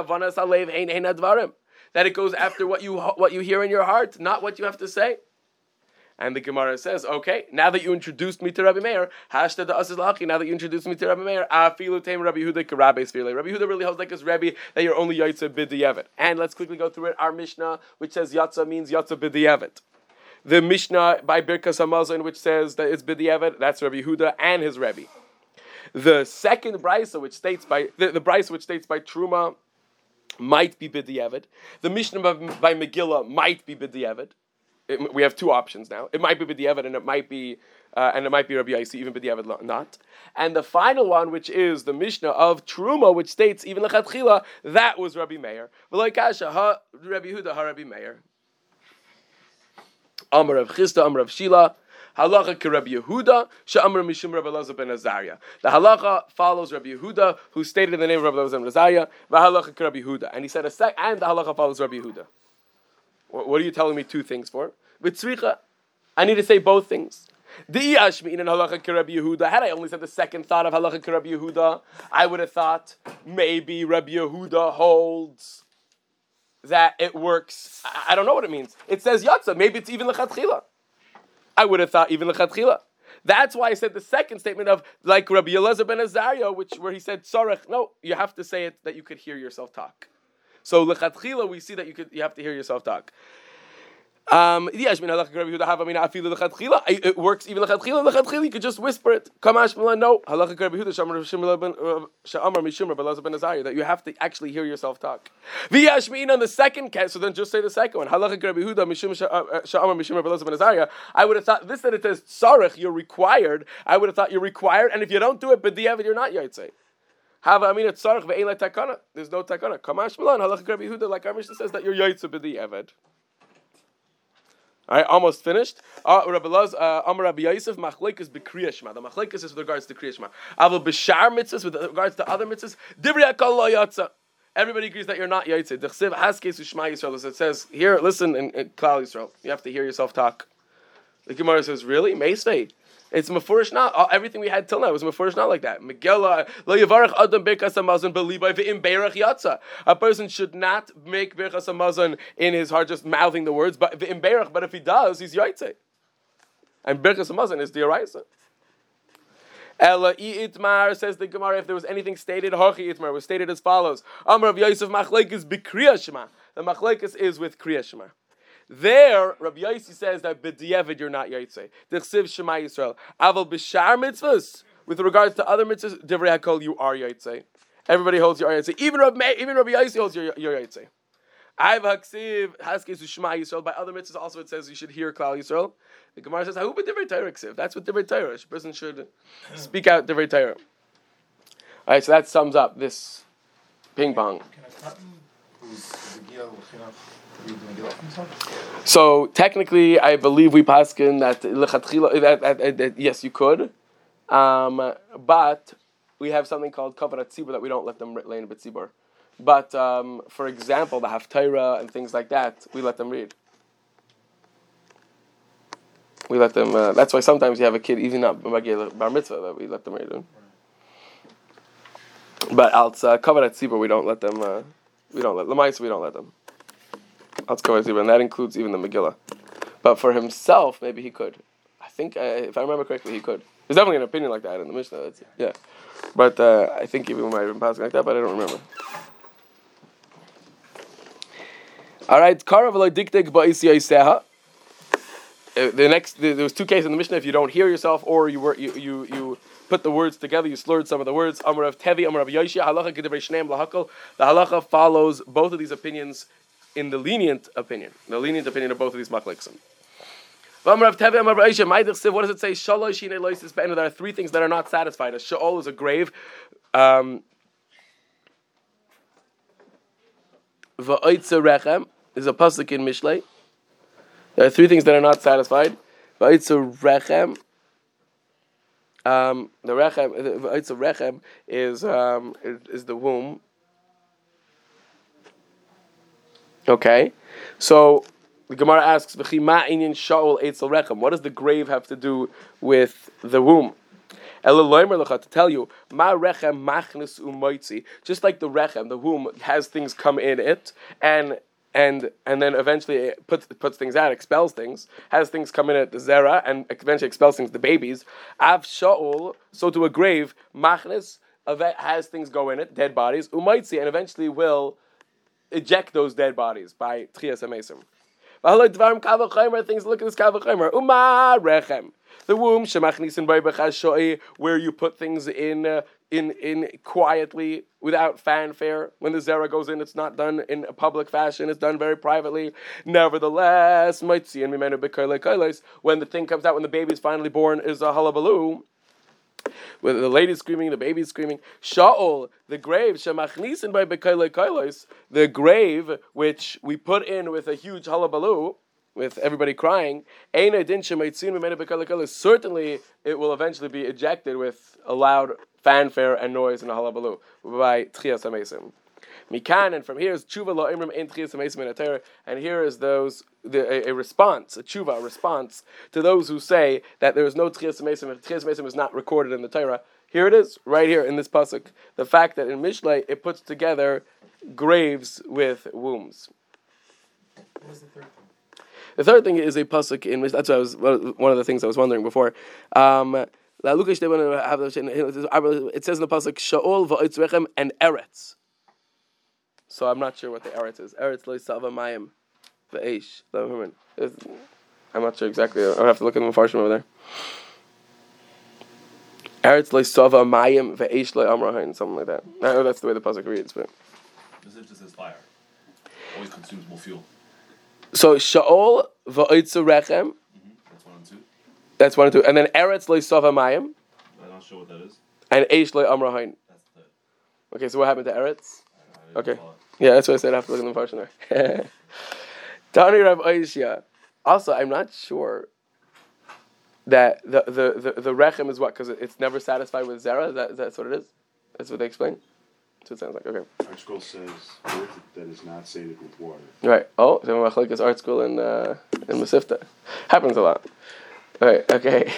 that it goes after what you what you hear in your heart, not what you have to say. And the Gemara says, okay, now that you introduced me to Rabbi Meir, hashta da asas lachi, now that you introduced me to Rabbi Meir, afilu teim Rabbi Yehuda k'Rabbi Sfirle. Rabbi Yehuda really holds like his Rebbe that you're only yotza b'diavad. And let's quickly go through it. Our Mishnah, which says yotza means yotza b'diavad. The Mishnah by Birkas Hamazon, which says that it's b'diavad, that's Rabbi Yehuda and his Rebbe. The second brisa, which states by the, the brisa which states by Truma, might be b'diavad. The Mishnah by, by Megillah might be b'diavad. It, we have two options now. It might be b'diavad, and it might be, uh, and it might be Rabbi Yossi, even b'diavad not. And the final one, which is the Mishnah of Truma, which states even lechatchila, that was Rabbi Meir. V'loy kasha ha Rabbi Yehuda ha Rabbi Meir. Amar Rav Chisda, Amar Rav Shila. Halacha ke Rabbi Yehuda, she'amar mishum Rabbi Elazar ben Azariah. The halacha follows Rabbi Yehuda, who stated in the name of Rabbi Elazar ben Azariah. V'halacha ke Rabbi Yehuda, and he said a sec, and the halacha follows Rabbi Yehuda. What are you telling me two things for? B'tzricha, I need to say both things. Di'ashmi in halacha k'Rabbi Yehuda. Had I only said the second thought of halacha k'Rabbi Yehuda, I would have thought maybe Rabbi Yehuda holds that it works. I, I don't know what it means. It says yatsa. Maybe it's even lechatchila. I would have thought even lechatchila. That's why I said the second statement of like Rabbi Elazar ben Azariah, which where he said sarech. No, you have to say it that you could hear yourself talk. So lechatchila, we see that you could you have to hear yourself talk. Um, it works even lechatchila. Lechatchila, you could just whisper it. Kamash Mila, no. That you have to actually hear yourself talk. V'yashmin on the second case, so then just say the second one. I would have thought this that it says tzarech, you're required. I would have thought you're required, and if you don't do it, b'diavad, you're not yaitze. Have I mean it's tzarech ve'ein la takana. There's no takana. Kamash Mila, halacha Rabbi Yehuda, like our Mishnah says that you're yaitze b'diavad. All right, almost finished. Uh, Rabbi Laz, uh, Amar Rabbi Yosef, machlekes b'kriyas shema. The machlekes is with regards to kriyas shema. Aval b'shar mitzvahs with regards to other mitzvahs. Divrei hakol lo yatsa. Everybody agrees that you're not yatsa. D'chsiv haskes u'shma Yisrael. As it says here, listen in, in Klal Yisrael. You have to hear yourself talk. The Gemara says, really, meisvei. It's mefurish not. Everything we had till now was mefurish not like that. Megillah lo yavarach adam birkas hamazon belibay ve'im beirach yatsa. A person should not make birkas hamazon in his heart, just mouthing the words. But ve'im beirach. But if he does, he's yaitze. And birkas hamazon is the oraisa. Ela itmar says the Gemara. If there was anything stated, hachi itmar was stated as follows: Amar Rav Yosef machlekes b'kriyas shema. The machlekes is with kriyas shema. There, Rabbi Yossi says that b'diavad you're not yaitze. D'chsiv Shema Yisrael. Aval b'shar mitzvahs. With regards to other mitzvahs, divrei hakol you are yaitze. Everybody holds you are yaitze. Even Rabbi even Rabbi Yossi holds you you're yaitze. I've haksiv haskes Shema Yisrael. By other mitzvahs also it says you should hear Klal Yisrael. The Gemara says hahu b'divrei Torah ksiv. That's what divrei Torah. A person should speak out divrei Torah. All right, so that sums up this ping pong. So technically, I believe we paskin that lechatchila. That, that, that, that yes, you could, um, but we have something called kavarat tzibur that we don't let them lay in b'tzibur. But um, for example, the haftarah and things like that, we let them read. We let them. Uh, that's why sometimes you have a kid, even not bar mitzvah, that we let them read. But als uh, kavarat tzibur, we don't let them. Uh, we don't let l'maisa. We don't let them. And that includes even the Megillah. But for himself, maybe he could. I think, uh, if I remember correctly, he could. There's definitely an opinion like that in the Mishnah. That's, yeah. But uh, I think even we might have been passing like that, but I don't remember. All right. The next, there was two cases in the Mishnah. If you don't hear yourself, or you were you you you put the words together, you slurred some of the words. Amar of Tevi, Amar of Yoshia, halacha k'divrei shneim lahakol. The halacha follows both of these opinions in the lenient opinion, the lenient opinion of both of these machleksim. What does it say? There are three things that are not satisfied. A sheol is a grave. Um, Va'itza rechem is a pasuk in Mishlei. There are three things that are not satisfied. Va'itza rechem. Um, the rechem, va'itza rechem is um, is, is the womb. Okay, so the Gemara asks, what does the grave have to do with the womb? To tell you, just like the rechem, the womb has things come in it, and and and then eventually it puts puts things out, expels things, has things come in it, the zera, and eventually expels things, the babies. Av sha'ul, so to a grave, machnes has things go in it, dead bodies, umaitzi, and eventually will eject those dead bodies by tchias hamesim. Things look at this kavachomer. Uma rechem, the womb shemachnisin b'bechas shoi, where you put things in uh, in in quietly without fanfare. When the zera goes in, it's not done in a public fashion. It's done very privately. Nevertheless, mitzi and mimenu b'koilei koilos, when the thing comes out, when the baby is finally born, is a halabalu. With the lady's screaming, the baby's screaming. Sha'ol, the grave, shemachnisin by bekailei kailos, the grave which we put in with a huge halabalu, with everybody crying. Eina din shemaitzin mimenu bekailei kailos. Certainly, it will eventually be ejected with a loud fanfare and noise and a halabalu by tchias hamesim. Mikan, and from here is tshuva lo imrim ein tchias hamesim in Torah, and here is those the, a, a response, a tshuva, a response to those who say that there is no tchias hamesim, if tchias hamesim is not recorded in the Torah. Here it is, right here in this pasuk. The fact that in Mishlei it puts together graves with wombs. What was the third thing? The third thing is a pasuk in which that's what I was one of the things I was wondering before. Um, it says in the pasuk Shaul va'otzrechem and Eretz. So I'm not sure what the Eretz is. Eretz lo sava mayim va'esh. I'm not sure exactly. I'll have to look at the Mefarshim over there. Eretz lo sava mayim va'esh lo amrahin, something like that. I know that's the way the pasuk reads, but. As if this is fire. Always consumes more fuel. So Shaul va'otzrechem. That's one and two. That's one and two, and then Eretz lo sava mayim. I'm not sure what that is. And Eish lo amrahin. That's the third. Okay, so what happened to Eretz? I Okay. follow. Yeah, that's what I said. I have to look at the Mefarshim there. Tani Rav Oishia. Also, I'm not sure that the the the, the rechem is what, because it's never satisfied with zera. Is that that's what it is? That's what they explain. That's what it sounds like. Okay. Our scroll says earth that is not sated with water. Right. Oh, so Machlek is art school in uh, in Masifta. Happens a lot. All right. Okay.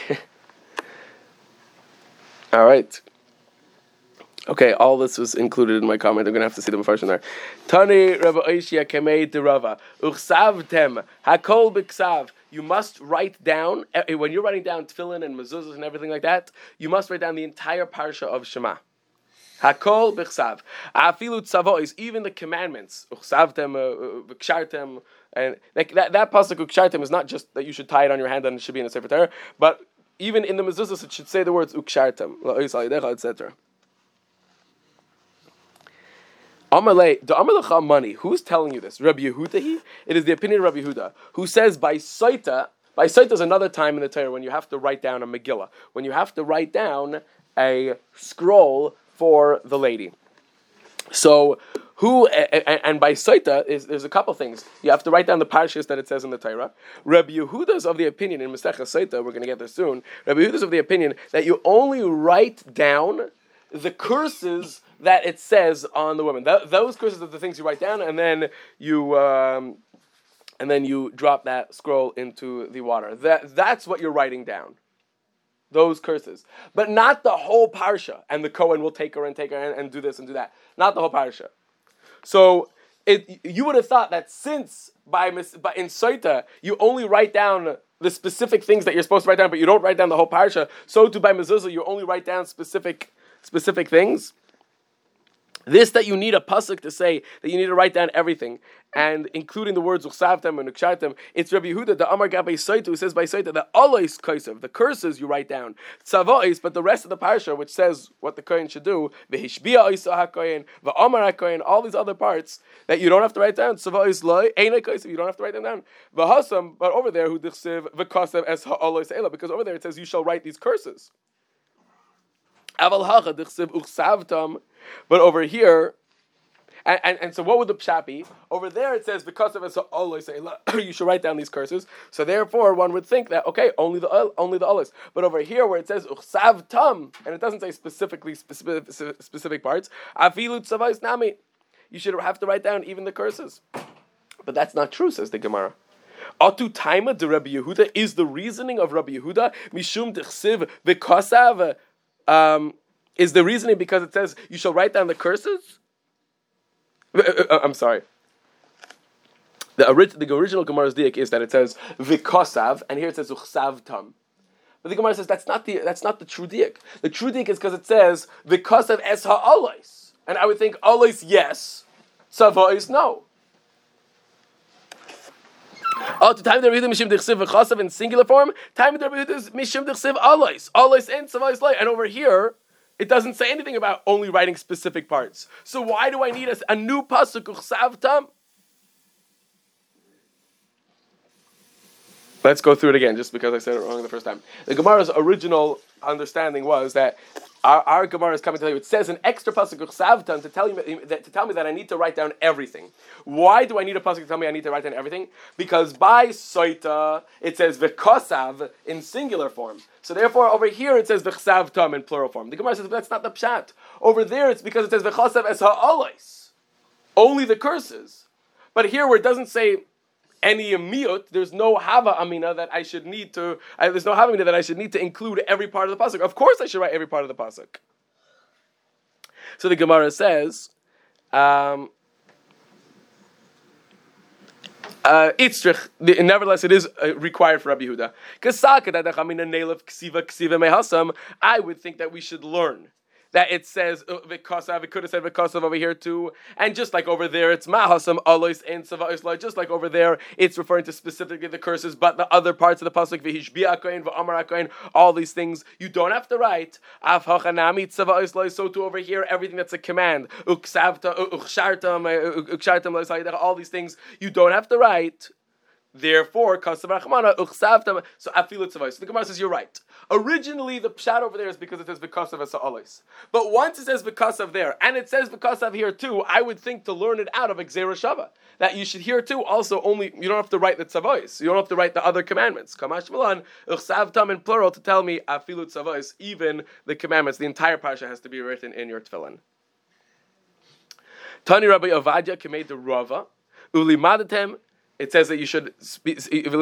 All right. Okay, all this was included in my comment. I'm going to have to see the Mefarshim there. Tani Rav Oishia Kemei Derava Uchsavtem Hakol B'Ksav. You must write down, when you're writing down tefillin and mezuzahs and everything like that, you must write down the entire parsha of Shema. Hakol B'Ksav. Afilu Tzavois, even the commandments. Uchsavtem, V'Kshartem, and like that, that pasuk Ukshartem is not just that you should tie it on your hand and it should be in a Sefer Torah, but even in the mezuzahs it should say the words Ukshartem, et cetera. Amalei, the Amalecha money. Who's telling you this? Rabbi Yehuda. It is the opinion of Rabbi Yehuda, who says by Saita. By Saita is another time in the Torah when you have to write down a Megillah, when you have to write down a scroll for the lady. So who and, and by Saita is there's a couple things. You have to write down the parashas that it says in the Torah. Rabbi Yehuda is of the opinion in Masechah Saita. We're going to get there soon. Rabbi Yehuda is of the opinion that you only write down the curses that it says on the woman. Th- those curses are the things you write down, and then you um, and then you drop that scroll into the water. That that's what you're writing down. Those curses, but not the whole parsha. And the Kohen will take her and take her and, and do this and do that. Not the whole parsha. So it, you would have thought that since by, by in Saita you only write down the specific things that you're supposed to write down, but you don't write down the whole parsha. So too by mezuzah you only write down specific specific things. This that you need a pasuk to say that you need to write down everything, and including the words uchsavtem and ukshartem. It's Rabbi Yehuda, the Amar Gabei Saita, who says by Saita the alois kaisav, the curses you write down, tzavois, but the rest of the parsha, which says what the kohen should do, v'hishbia oisa hakohen, v'amar hakohen, all these other parts that you don't have to write down. Tzavois loy eina kaisav, you don't have to write them down. V'hasam, but over there who dichsiv v'kasav es ha'alois eila, because over there it says you shall write these curses. Aval hacha dichsiv uchsavtam. But over here, and, and, and so what would the pshat be? Over there it says, because of us, you should write down these curses. So therefore one would think that, okay, only the only the olis. But over here where it says, uchsav tam, and it doesn't say specifically specific, specific parts, afilu tzavais nami, you should have to write down even the curses. But that's not true, says the Gemara. Atu taima de Rabbi Yehuda is the reasoning of Rabbi Yehuda, mishum dechsiv v'kosav, um, is the reasoning because it says you shall write down the curses? I'm sorry. The, orig- the original Gemara's diak is that it says v'kosav, and here it says uchsavtam. But the Gemara says that's not the that's not the true diak. The true diak is because it says v'kosav es ha'alois, and I would think alois yes, savois no. Oh, to time the Rebbe mishim dechsiv v'kosav in singular form. Time the Rebbe is mishim dechsiv alois, alois and savois loy, and over here. It doesn't say anything about only writing specific parts. So why do I need a, a new pasuk uchsavtam? Let's go through it again, just because I said it wrong the first time. The Gemara's original understanding was that our, our Gemara is coming to tell you. It says an extra pasuk uchsavtam to tell you that, to tell me that I need to write down everything. Why do I need a pasuk to tell me I need to write down everything? Because by soita it says v'kosav in singular form. So therefore, over here it says v'chsavtam in plural form. The Gemara says that's not the pshat. Over there it's because it says v'chosav es ha'alois, only the curses. But here where it doesn't say any miut, there's no hava amina that I should need to. I, there's no hava amina that I should need to include every part of the pasuk. Of course, I should write every part of the pasuk. So the Gemara says. Um, Uh, Itzrich, nevertheless, it is uh, required for Rabbi Yehuda. I would think that we should learn that it says v'kasav. It could have said v'kasav over here too, and just like over there, it's mahasam alois and sava'isla. Just like over there, it's referring to specifically the curses, but the other parts of the pasuk v'hishbi akayin v'amar akayin, all these things you don't have to write. Av hachanami tzava'isla. So too over here, everything that's a command. Uksavta ukshartam ukshartam. All these things you don't have to write. Therefore, kasav rachmana uksavtam. So afilu tzava'is. The Gemara says you're right. Originally, the pshat over there is because it says because of asa'alis. But once it says because of there, and it says because of here too, I would think to learn it out of Gzeira Shava, that you should hear too also only, you don't have to write the tzavos, you don't have to write the other commandments. Kamash Milan, uchsavtam in plural to tell me afilu tzavos, even the commandments, the entire parsha has to be written in your tefillin. Tani Rabbi Avadia Kamei de Rava, Uli Madatem. It says that you should speak, that your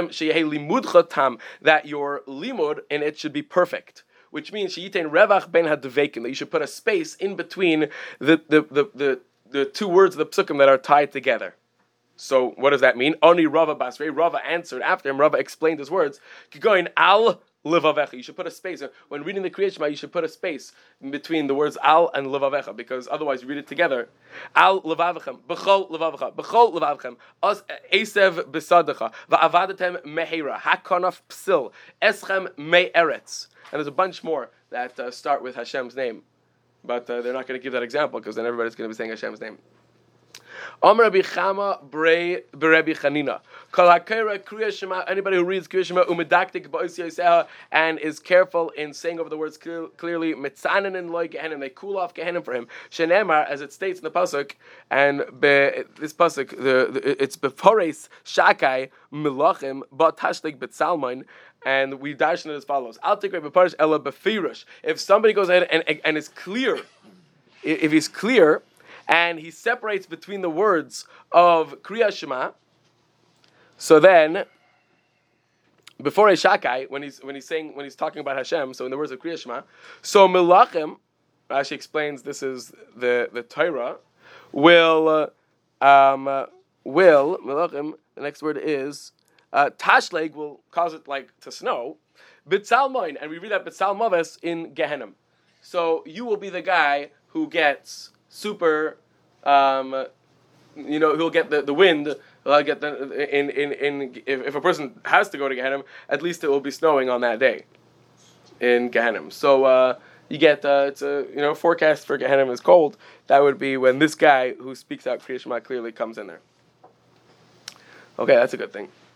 limud and it should be perfect, which means that you should put a space in between the the, the, the, the two words of the psukim that are tied together. So what does that mean? Oni Rava Basrei. Rava answered after him. Rava explained his words. Going al levavecha. You should put a space when reading the Kriyat Shema. You should put a space in between the words al and levavecha, because otherwise you read it together. Al levavechem, b'chol levavecha, b'chol levavechem, as esev besadecha, va'avadetem mehera, hakonaf psil, eschem me'eretz. And there's a bunch more that uh, start with Hashem's name, but uh, they're not going to give that example because then everybody's going to be saying Hashem's name. Omer Rabbi Chama Brei Berebi Chanina. Kol hakera Kriya Shema. Anybody who reads Kriya Shema umedaktik ba'os yoseha and is careful in saying over the words clear, clearly, mitzanen in loy gehenim, they cool off gehenim for him. Shenemar, as it states in the pasuk, and be, this pasuk, the, the, it's befores shakai milachim but tashlik betzalmon. And we darshan it as follows: I'll take Rabbi Parish ela befirish. If somebody goes ahead and, and, and is clear, if he's clear. And he separates between the words of Kriya Shema. So then, before Eshakai, when he's when he's saying when he's talking about Hashem, so in the words of Kriya Shema, so Melachim, Rashi explains this is the the Torah, will uh, um, uh, will Melachim. The next word is uh, Tashleg will cause it like to snow. B'tzalmoin, and we read that B'tzalmoves in Gehenim. So you will be the guy who gets super, um, you know, he'll get the, the wind. He'll get the in in in. If, if a person has to go to Gehenim, at least it will be snowing on that day in Gehenim. So uh, you get uh, it's a you know forecast for Gehenim is cold. That would be when this guy who speaks out Kriya Shema clearly comes in there. Okay, that's a good thing.